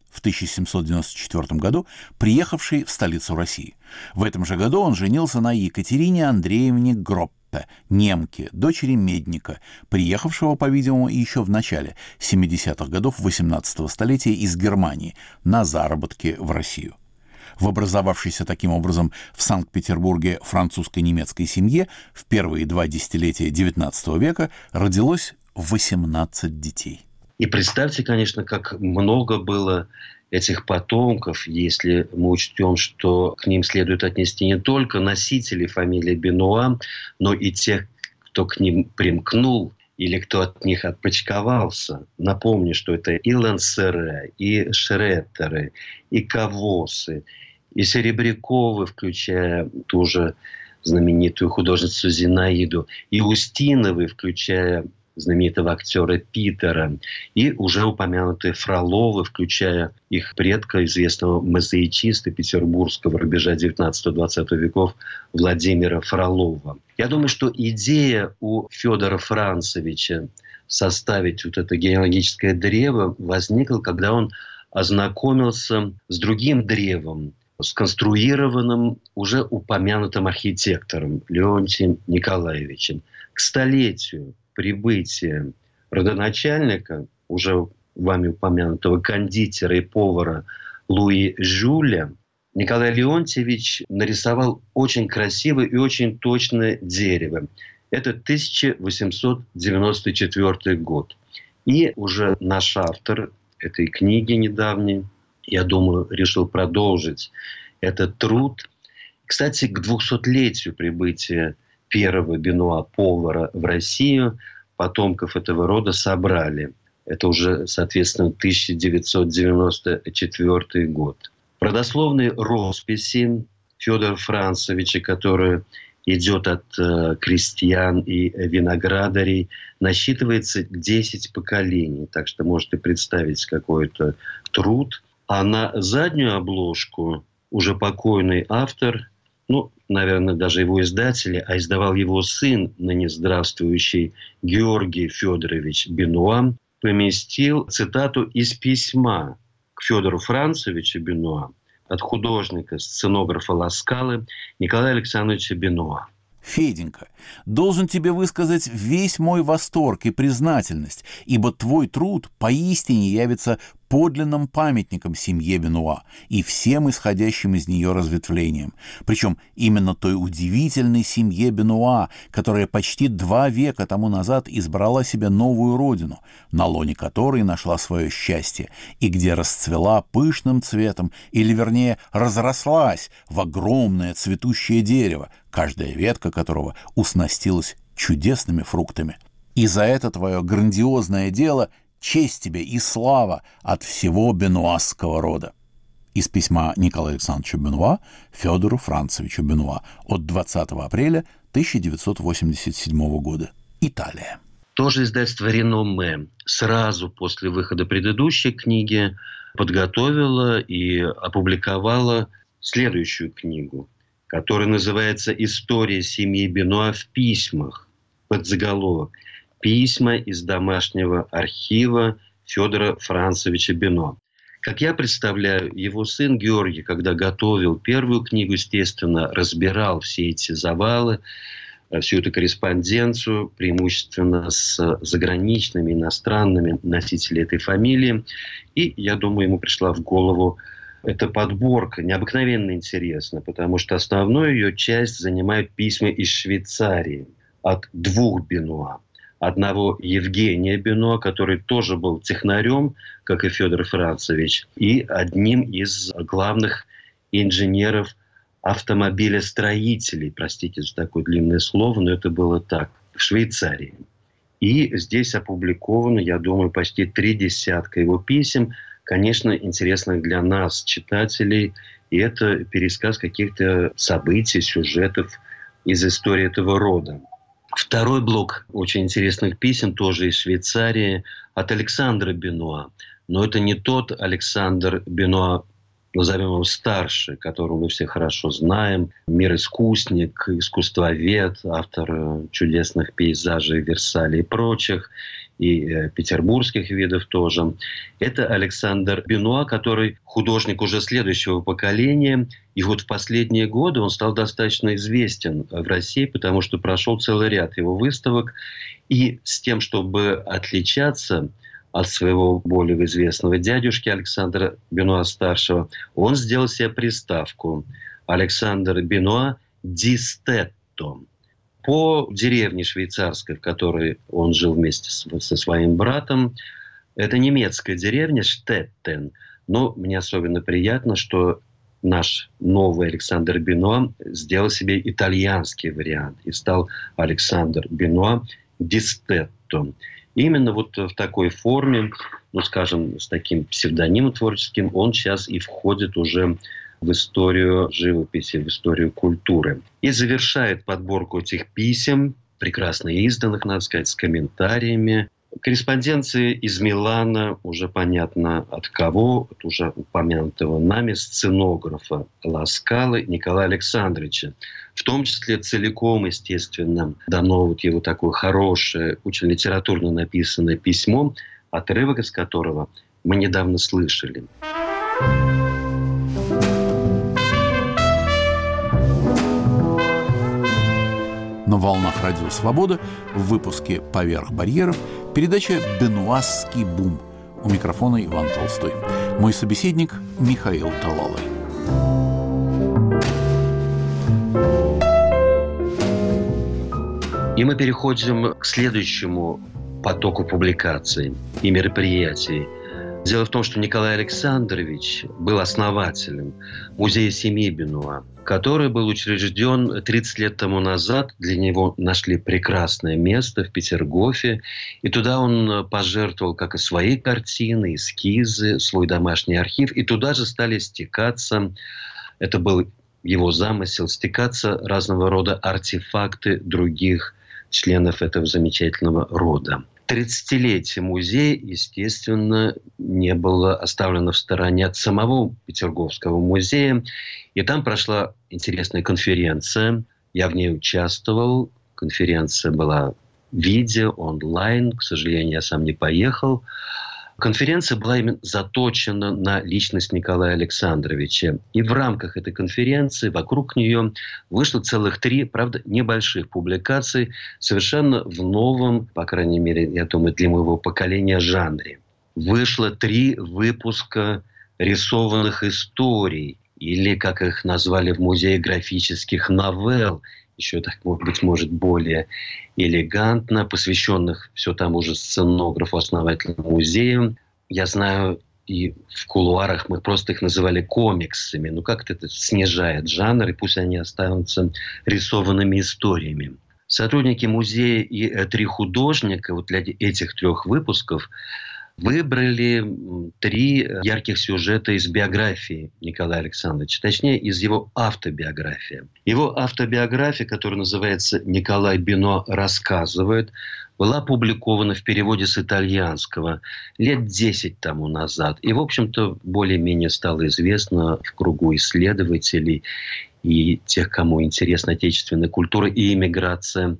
в 1794 году, приехавший в столицу России. В этом же году он женился на Екатерине Андреевне Гроппе, немке, дочери медника, приехавшего, по-видимому, еще в начале 70-х годов XVIII столетия из Германии на заработки в Россию. В образовавшейся таким образом в Санкт-Петербурге французско-немецкой семье в первые 2 десятилетия XIX века родилось 18 детей. И представьте, конечно, как много было этих потомков, если мы учтем, что к ним следует отнести не только носителей фамилии Бенуа, но и тех, кто к ним примкнул или кто от них отпочковался. Напомню, что это и Лансере, и Шреттеры, и Кавосы, и Серебряковы, включая ту же знаменитую художницу Зинаиду, и Устиновы, включая знаменитого актера Питера, и уже упомянутые Фроловы, включая их предка, известного мозаичиста петербургского рубежа 19-20 веков Владимира Фролова. Я думаю, что идея у Федора Францевича составить вот это генеалогическое древо возникла, когда он ознакомился с другим древом, сконструированным уже упомянутым архитектором Леонтием Николаевичем. К столетию прибытия родоначальника, уже вами упомянутого кондитера и повара Луи Жюля, Николай Леонтьевич нарисовал очень красивое и очень точное дерево. Это 1894 год. И уже наш автор этой книги недавней, я думаю, решил продолжить этот труд. Кстати, к 200-летию прибытия первого Бенуа-повара в Россию потомков этого рода собрали. Это уже, соответственно, 1994 год. В родословной росписи Федора Францевича, которая идет от крестьян и виноградарей, насчитывается 10 поколений. Так что можете представить какой-то труд. А на заднюю обложку уже покойный автор, наверное, даже его издатели, а издавал его сын, ныне здравствующий Георгий Федорович Бенуа, поместил цитату из письма к Федору Францевичу Бенуа от художника, сценографа Ласкалы Николая Александровича Бенуа. «Феденька, должен тебе высказать весь мой восторг и признательность, ибо твой труд поистине явится подлинным памятником семье Бенуа и всем исходящим из нее разветвлениям, причем именно той удивительной семье Бенуа, которая почти 2 века тому назад избрала себе новую родину, на лоне которой нашла свое счастье и где расцвела пышным цветом, или, вернее, разрослась в огромное цветущее дерево, каждая ветка которого уснастилась чудесными фруктами. И за это твое грандиозное дело честь тебе и слава от всего бенуасского рода». Из письма Николая Александровича Бенуа Федору Францевичу Бенуа от 20 апреля 1987 года. Италия. Тоже издательство «Реноме» сразу после выхода предыдущей книги подготовило и опубликовало следующую книгу, которая называется «История семьи Бенуа в письмах». Подзаголовок: «Письма из домашнего архива Федора Францевича Бенуа». Как я представляю, его сын Георгий, когда готовил первую книгу, естественно, разбирал все эти завалы, всю эту корреспонденцию, преимущественно с заграничными, иностранными носителями этой фамилии. И, я думаю, ему пришла в голову эта подборка необыкновенно интересна, потому что основную ее часть занимают письма из Швейцарии от 2 Бенуа. Одного Евгения Бенуа, который тоже был технарем, как и Федор Францевич, и одним из главных инженеров автомобилестроителей, простите за такое длинное слово, но это было так, в Швейцарии. И здесь опубликовано, я думаю, почти 30 его писем, конечно, интересных для нас, читателей, и это пересказ каких-то событий, сюжетов из истории этого рода. Второй блок очень интересных писем, тоже из Швейцарии, от Александра Бенуа. Но это не тот Александр Бенуа, назовем его старший, которого мы все хорошо знаем. Мир-искусник, искусствовед, автор чудесных пейзажей Версаля и прочих. и петербургских видов тоже. Это Александр Бенуа, который художник уже следующего поколения. И вот в последние годы он стал достаточно известен в России, потому что прошел целый ряд его выставок. И с тем, чтобы отличаться от своего более известного дядюшки Александра Бенуа-старшего, он сделал себе приставку Александр Бенуа ди Стетто. По деревне швейцарской, в которой он жил вместе со своим братом, это немецкая деревня Штеттен. Но мне особенно приятно, что наш новый Александр Бенуа сделал себе итальянский вариант и стал Александр Бенуа ди Стетто. Именно вот в такой форме, ну, скажем, с таким псевдонимом творческим, он сейчас и входит уже в историю живописи, в историю культуры. И завершает подборку этих писем, прекрасно изданных, надо сказать, с комментариями, корреспонденции из Милана, уже понятно от кого, от уже упомянутого нами сценографа Ла Скалы Николая Александровича. В том числе целиком, естественно, дано вот его такое хорошее, очень литературно написанное письмо, отрывок из которого мы недавно слышали. На волнах Радио Свобода в выпуске «Поверх барьеров» передача «Бенуасский бум». У микрофона Иван Толстой. Мой собеседник Михаил Талалай. И мы переходим к следующему потоку публикаций и мероприятий. Дело в том, что Николай Александрович был основателем музея семьи Бенуа, который был учрежден 30 лет тому назад. Для него нашли прекрасное место в Петергофе. И туда он пожертвовал как и свои картины, эскизы, свой домашний архив. И туда же стали стекаться, это был его замысел, стекаться разного рода артефакты других членов этого замечательного рода. 30-летие музея, естественно, не было оставлено в стороне от самого Петерговского музея. И там прошла интересная конференция. Я в ней участвовал. Конференция была видео, онлайн. К сожалению, я сам не поехал. Конференция была именно заточена на личность Николая Александровича. И в рамках этой конференции вокруг нее вышло целых 3, правда, небольших публикаций, совершенно в новом, по крайней мере, я думаю, для моего поколения жанре. Вышло 3 выпуска рисованных историй, или, как их назвали в музее, графических новелл, еще так, может, более элегантно, посвященных все тому же сценографу, основателю музея. Я знаю, и в кулуарах мы просто их называли комиксами. Ну, как-то это снижает жанр, и пусть они останутся рисованными историями. Сотрудники музея и 3 художника вот для этих 3 выпусков выбрали 3 ярких сюжета из биографии Николая Александровича, точнее, из его автобиографии. Его автобиография, которая называется «Николай Бенуа рассказывает», была опубликована в переводе с итальянского лет 10 тому назад. И, в общем-то, более-менее стало известно в кругу исследователей и тех, кому интересна отечественная культура и эмиграция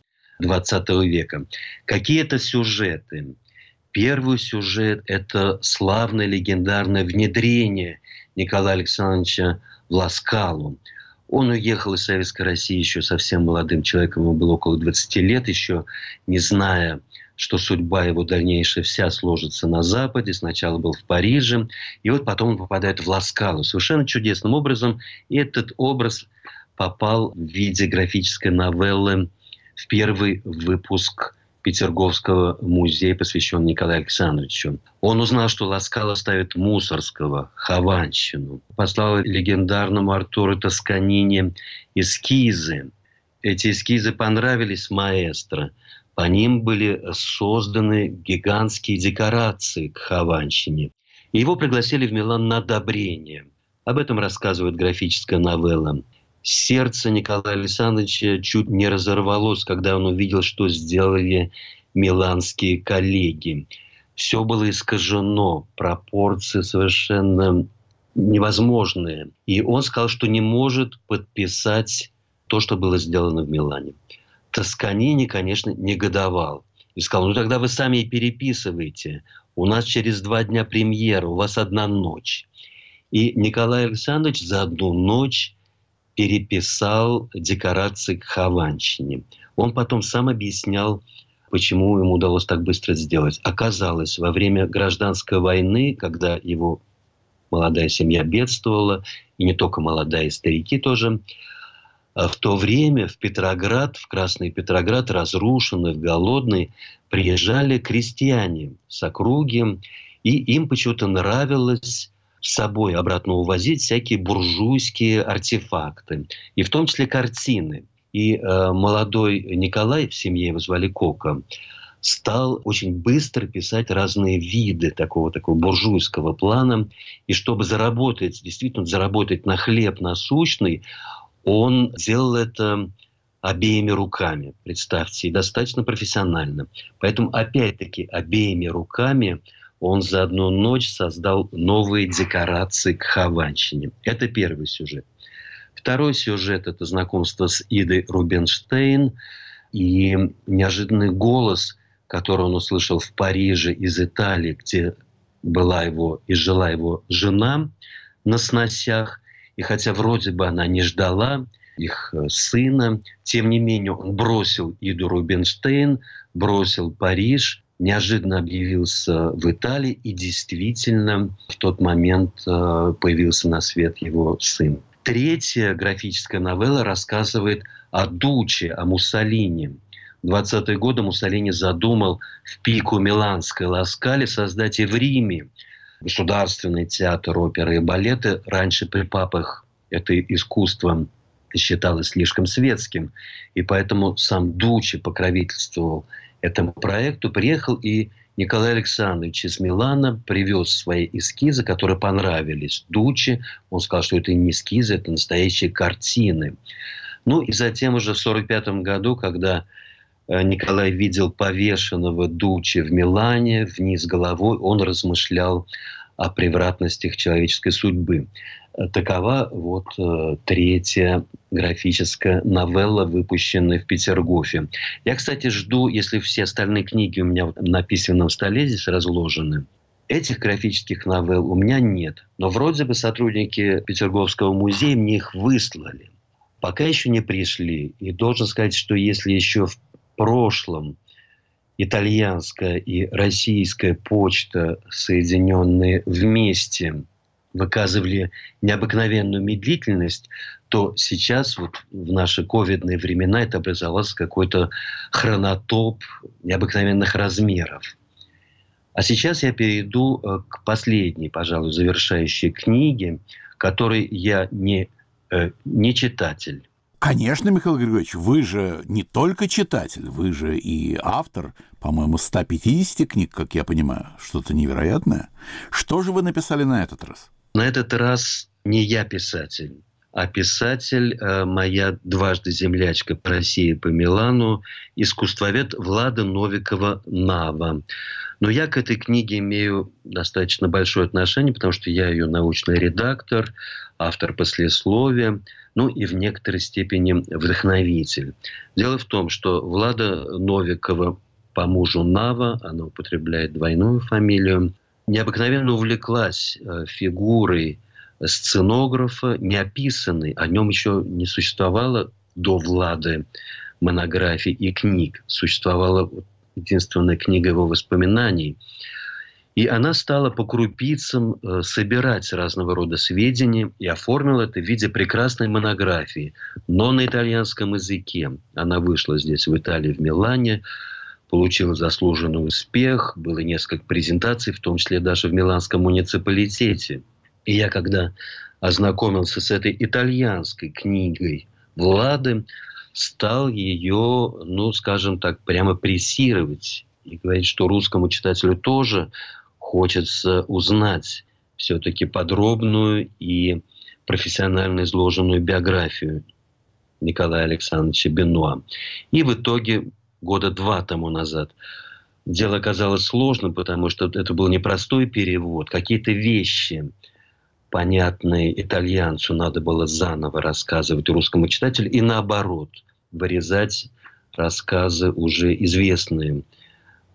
XX века. Какие это сюжеты? Первый сюжет – это славное легендарное внедрение Николая Александровича в Ла Скалу. Он уехал из Советской России еще совсем молодым человеком, ему было около 20 лет, еще не зная, что судьба его дальнейшая вся сложится на Западе. Сначала был в Париже, и вот потом он попадает в Ла Скалу совершенно чудесным образом. И этот образ попал в виде графической новеллы в первый выпуск Петерговского музея, посвященный Николаю Александровичу. Он узнал, что Ла Скала ставит Мусорского, Хованщину. Послал легендарному Артуру Тосканини эскизы. Эти эскизы понравились маэстро. По ним были созданы гигантские декорации к Хованщине. И его пригласили в Милан на одобрение. Об этом рассказывает графическая новелла. Сердце Николая Александровича чуть не разорвалось, когда он увидел, что сделали миланские коллеги. Все было искажено, пропорции совершенно невозможные. И он сказал, что не может подписать то, что было сделано в Милане. Тосканини, конечно, негодовал. И сказал: ну тогда вы сами и переписывайте. У нас через 2 дня премьера, у вас 1 ночь. И Николай Александрович за 1 ночь переписал декорации к Хованщине. Он потом сам объяснял, почему ему удалось так быстро сделать. Оказалось, во время гражданской войны, когда его молодая семья бедствовала, и не только молодая, и старики тоже, в то время в Петроград, в Красный Петроград, разрушенный, голодный, приезжали крестьяне с округи, и им почему-то нравилось с собой обратно увозить всякие буржуйские артефакты, и в том числе картины. И молодой Николай, в семье его звали Кока, стал очень быстро писать разные виды такого буржуйского плана. И чтобы заработать, действительно заработать на хлеб насущный, он делал это обеими руками, представьте, и достаточно профессионально. Поэтому, опять-таки, обеими руками он за 1 ночь создал новые декорации к Хованщине. Это первый сюжет. Второй сюжет – это знакомство с Идой Рубинштейн и неожиданный голос, который он услышал в Париже из Италии, где была его и жила его жена на сносях. И хотя вроде бы она не ждала их сына, тем не менее он бросил Иду Рубинштейн, бросил Париж, неожиданно объявился в Италии, и действительно в тот момент появился на свет его сын. Третья графическая новелла рассказывает о Дучче, о Муссолини. В 20-е годы Муссолини задумал в пику Миланской Ла Скале создать и в Риме государственный театр оперы и балета. Раньше при папах это искусство считалось слишком светским, и поэтому сам Дучче покровительствовал этому проекту. Приехал и Николай Александрович из Милана, привез свои эскизы, которые понравились Дучче. Он сказал, что это не эскизы, это настоящие картины. Ну и затем уже в 1945 году, когда Николай видел повешенного Дучче в Милане, вниз головой, он размышлял о превратностях человеческой судьбы. Такова вот третья графическая новелла, выпущенная в Петергофе. Я, кстати, жду, если все остальные книги у меня на письменном столе здесь разложены. Этих графических новелл у меня нет. Но вроде бы сотрудники Петерговского музея мне их выслали. Пока еще не пришли. И должен сказать, что если еще в прошлом итальянская и российская почта, соединенные вместе, выказывали необыкновенную медлительность, то сейчас, вот в наши ковидные времена, это образовался какой-то хронотоп необыкновенных размеров. А сейчас я перейду к последней, пожалуй, завершающей книге, которой я не читатель. Конечно, Михаил Григорьевич, вы же не только читатель, вы же и автор, по-моему, 150 книг, как я понимаю, что-то невероятное. Что же вы написали на этот раз? На этот раз не я писатель, а писатель, моя дважды землячка по России, по Милану, искусствовед Влада Новикова-Нава. Но я к этой книге имею достаточно большое отношение, потому что я ее научный редактор, автор послесловия, ну и в некоторой степени вдохновитель. Дело в том, что Влада Новикова по мужу Нава, она употребляет двойную фамилию, необыкновенно увлеклась фигурой сценографа, неописанной, о нем еще не существовало до Влады монографий и книг. Существовала единственная книга его воспоминаний. И она стала по крупицам собирать разного рода сведения и оформила это в виде прекрасной монографии, но на итальянском языке. Она вышла здесь, в Италии, в Милане, получила заслуженный успех, было несколько презентаций, в том числе даже в Миланском муниципалитете. И я, когда ознакомился с этой итальянской книгой Влады, стал ее, ну, скажем так, прямо прессировать и говорить, что русскому читателю тоже хочется узнать все-таки подробную и профессионально изложенную биографию Николая Александровича Бенуа. И в итоге 2 года тому назад дело оказалось сложным, потому что это был непростой перевод. Какие-то вещи, понятные итальянцу, надо было заново рассказывать русскому читателю, и наоборот, вырезать рассказы уже известные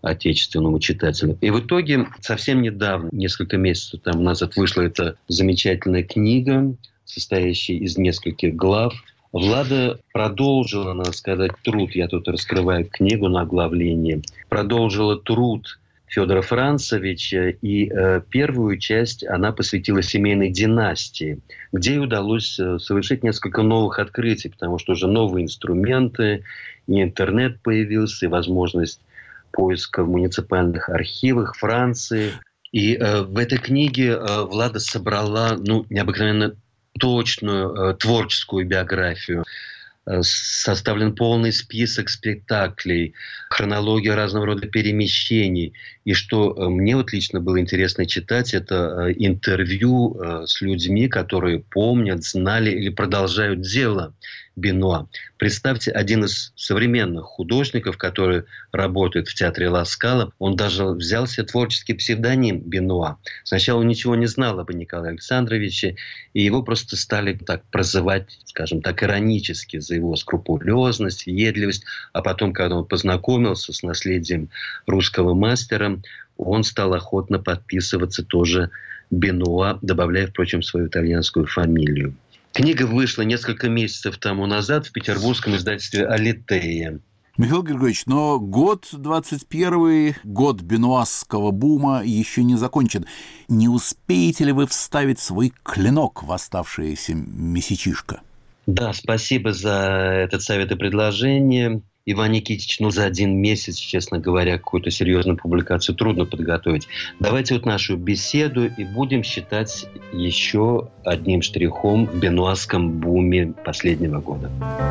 отечественному читателю. И в итоге совсем недавно, несколько месяцев тому назад, вышла эта замечательная книга, состоящая из нескольких глав. Влада продолжила, надо сказать, труд, я тут раскрываю книгу на оглавлении, продолжила труд Федора Францевича, и первую часть она посвятила семейной династии, где ей удалось совершить несколько новых открытий, потому что уже новые инструменты, и интернет появился, и возможность поиска в муниципальных архивах Франции. И в этой книге Влада собрала необыкновенно точную творческую биографию. Составлен полный список спектаклей, хронология разного рода перемещений. И что мне вот лично было интересно читать, это интервью с людьми, которые помнят, знали или продолжают дело Бенуа. Представьте, один из современных художников, который работает в театре Ла Скала, он даже взял себе творческий псевдоним Бенуа. Сначала он ничего не знал об Николае Александровиче, и его просто стали так прозывать, скажем так, иронически за его скрупулезность, въедливость. А потом, когда он познакомился с наследием русского мастера, он стал охотно подписываться тоже Бенуа, добавляя, впрочем, свою итальянскую фамилию. Книга вышла несколько месяцев тому назад в петербургском издательстве «Алитея». Михаил Григорьевич, но год 21-й, год бенуасского бума еще не закончен. Не успеете ли вы вставить свой клинок в оставшееся месячишко? Да, спасибо за этот совет и предложение. Иван Никитич, за 1 месяц, честно говоря, какую-то серьезную публикацию трудно подготовить. Давайте вот нашу беседу и будем считать еще одним штрихом в бенуасском буме последнего года.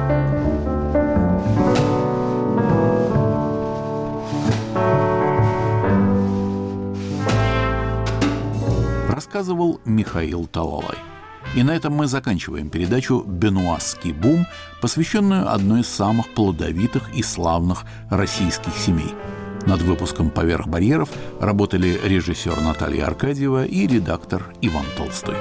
Рассказывал Михаил Талалай. И на этом мы заканчиваем передачу «Бенуасский бум», посвященную одной из самых плодовитых и славных российских семей. Над выпуском «Поверх барьеров» работали режиссер Наталья Аркадьева и редактор Иван Толстой.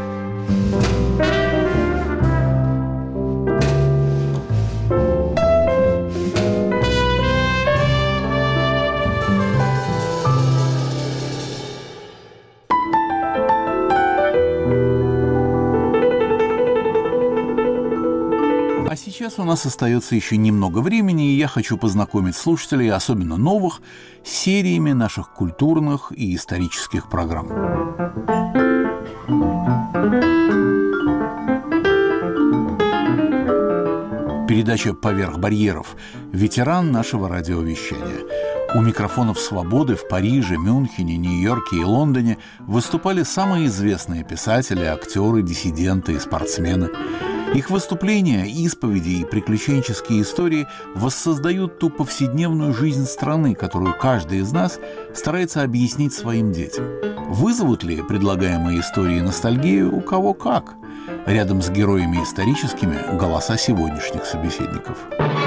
Сейчас у нас остается еще немного времени, и я хочу познакомить слушателей, особенно новых, с сериями наших культурных и исторических программ. Передача «Поверх барьеров» – ветеран нашего радиовещания. У микрофонов «Свободы» в Париже, Мюнхене, Нью-Йорке и Лондоне выступали самые известные писатели, актеры, диссиденты и спортсмены. Их выступления, исповеди и приключенческие истории воссоздают ту повседневную жизнь страны, которую каждый из нас старается объяснить своим детям. Вызовут ли предлагаемые истории ностальгию у кого как? Рядом с героями историческими голоса сегодняшних собеседников.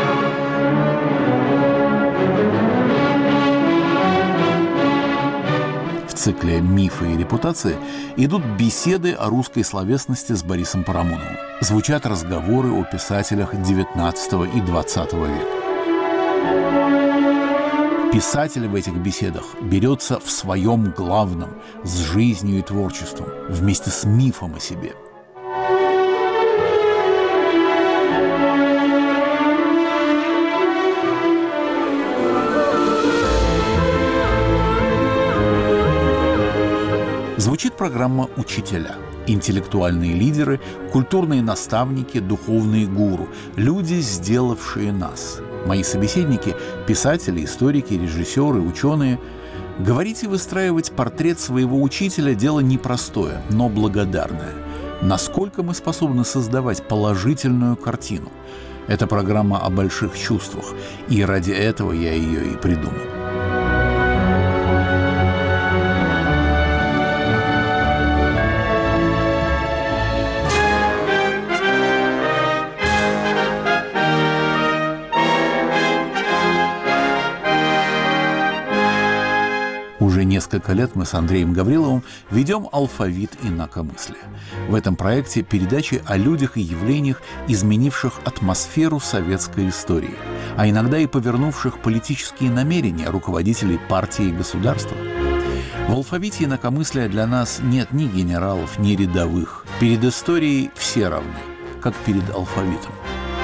В цикле «Мифы и репутации» идут беседы о русской словесности с Борисом Парамоновым. Звучат разговоры о писателях XIX и XX века. Писатель в этих беседах берется в своем главном, с жизнью и творчеством, вместе с мифом о себе. Звучит программа «Учителя». Интеллектуальные лидеры, культурные наставники, духовные гуру, люди, сделавшие нас. Мои собеседники – писатели, историки, режиссеры, ученые. Говорить и выстраивать портрет своего учителя – дело непростое, но благодарное. Насколько мы способны создавать положительную картину? Это программа о больших чувствах, и ради этого я ее и придумал. Уже несколько лет мы с Андреем Гавриловым ведем «Алфавит инакомыслия». В этом проекте передачи о людях и явлениях, изменивших атмосферу советской истории, а иногда и повернувших политические намерения руководителей партии и государства. В алфавите инакомыслия для нас нет ни генералов, ни рядовых. Перед историей все равны, как перед алфавитом.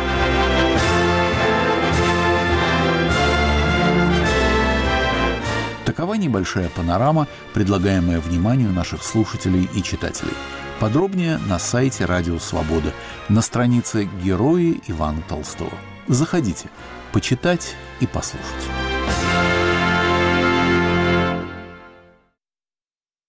Такова небольшая панорама, предлагаемая вниманию наших слушателей и читателей. Подробнее на сайте «Радио Свобода», на странице «Герои Ивана Толстого». Заходите, почитать и послушать.